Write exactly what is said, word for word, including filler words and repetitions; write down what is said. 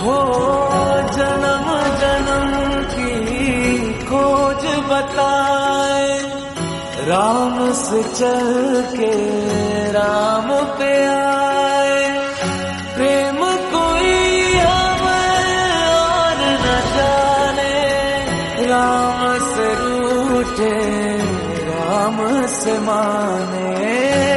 हो जन्म जन्म की खोज बताए, राम से चल के राम पे आए। प्रेम कोई हमें और न जाने, राम से रूठे राम से माने।